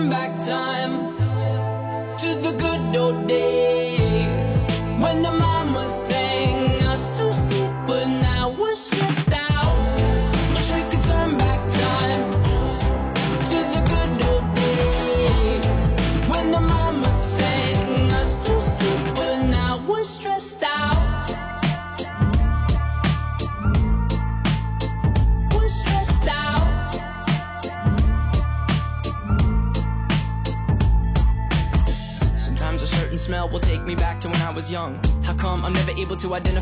turn back time to the good old days when the mama sang us to sleep, but now we're stressed out. Wish we could turn back time to the good old days when the mama sang us to sleep, but now we're stressed out. We're stressed out. Sometimes a certain smell will take me back to when I was young. How come I'm never able to identify